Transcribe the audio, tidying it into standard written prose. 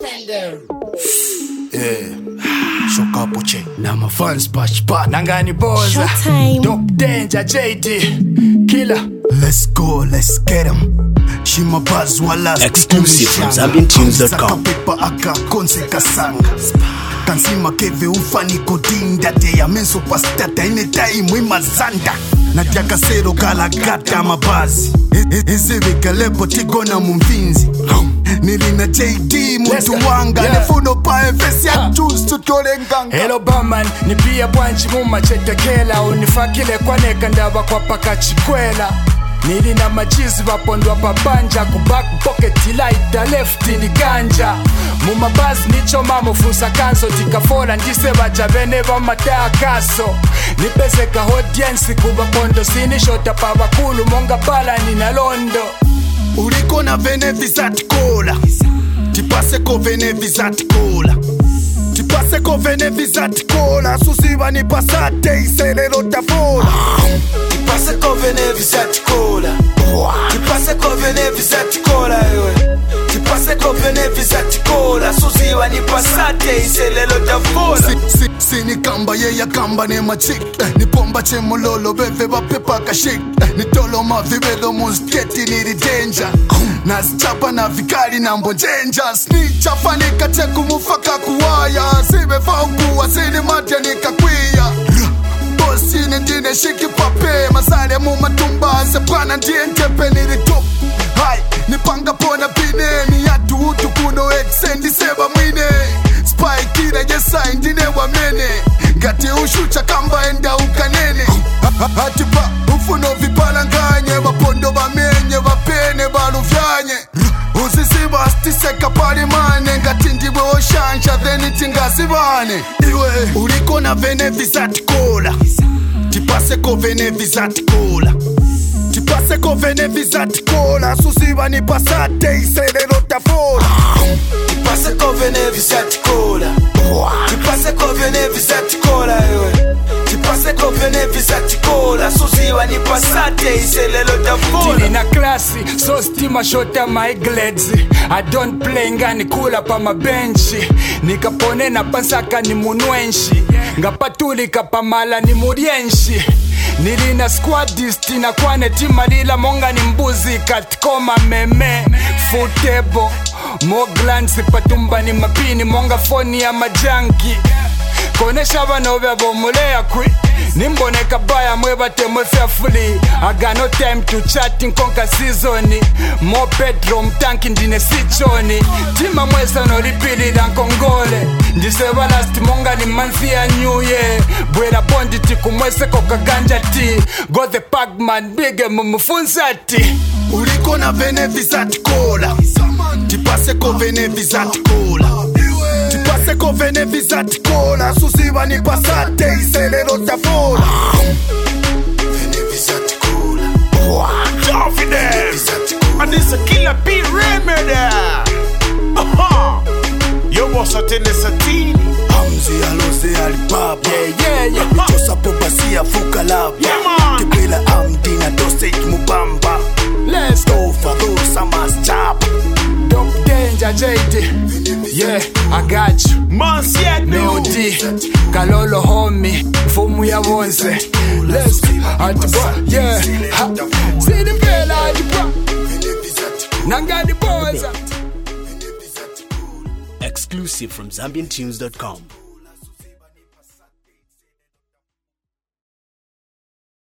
Tender. Shoka poche na mafans pashpa nangani boza Dope Danger JD Killer. Let's go, let's get him. Shima Buzz wala exclusive from ZambianTunes.com. Pepa aka konse kasanga kansima keve ufani kodinda te ya menso pastata ine time imazanda natia kasero galagata mabazi Ezebe kalepo tigona mumvinzi Nilina JD muntu wanga Nefuno pa FS ya juice tutole nganga. Hello Baman, nipia bwanchi mumachetekela Unifakile kwa neka ndaba kwa paka chikwela Nilina machizi wapondwa pabanja Kuback pocket ilaita left ni ganja Mumabazi nicho mamufusa kanso Tikafola ndise bajabene bamataa kaso Nipezeka audience kuba pondo Sini shota pa wakulu monga bala nina londo Uliko na vene visat cola Tipase ko vene visat cola Tipase ko vene visat cola Susiba ni pasate iselelo tafola Tipase ko vene visat cola Tipase ko vene visat cola Tipase ko vene visat cola Susiba ni pasate iselelo tafola Sini kamba ye ya kamba ne machik Ni pomba che mololo beve ba pepa kashik Ni tolo mavibelo musketi ni di danger Nazichapa na vikari na mbonjenja Snitch afanika teku mufaka kuwaya Sibe faunguwa sini matia nikakwia Bosi nindine shiki pape Masale mumatumba Sepana ndiye ntepe nilitop Hai, nipanga pona pine Ni yatu utu kuno exendi seba mwine Spy kira yesa indine wa mene Gati ushucha kamba enda ukanene Hatipa ufuno vipalanganye Wapondo bamenye wapene balufyanye Uzisiba stiseka palimane Ngati ndiwe oshansha theni tingasibane Iwe uliko na vene visat cola Tipase ko vene visat cola Tipase ko vene visat cola Susiba ni pasate iselelo tafola Tipase ko vene visat cola Tipase ko vene visat cola Tipase ko vene visat cola Susiba ni pasate iselelo tafola Tili na klasi, so stima shota my glades I don't play ngani kula pa mabenchi Nikapone na pansaka ni munwenshi Ngapatulika pa mala ni murienshi Nilina squadisti na kwane tima lila monga ni mbuzi katkoma meme Futebo Moglansi patumba ni mapini monga foni ya majanki Konesha bano bebo mulea kwi Nimboneka baya mwebate mwefefuli I got no time to chatting konka seasoni Mo bedroom tanki ndine sichoni Tima mwesa no lipili la nkongole Ndiseba last monga ni manzi ya new year Bwera bondi tiku mwese koka ganja ti Go the Pac-Man bige mumufunza ti Uliko na vene visat cola Tipase ko vene visat cola Tipase ko vene visat cola Susiba ni pasate iselelo tafola Vene visat cola Confidence. And this a Killer B remedy. Yo boss atende satini. Hamzi alose alibaba Yeah Nitosa popa siya fuka laba Kipela amdina dosage mubamba Let's go for those amas chap Dope Danger JD Yeah, I got you Mansiet Melody Kalolo homie Fumu ya wonse Let's go Atiba Yeah See the pela Atiba Nangani boza exclusive from ZambianTunes.com.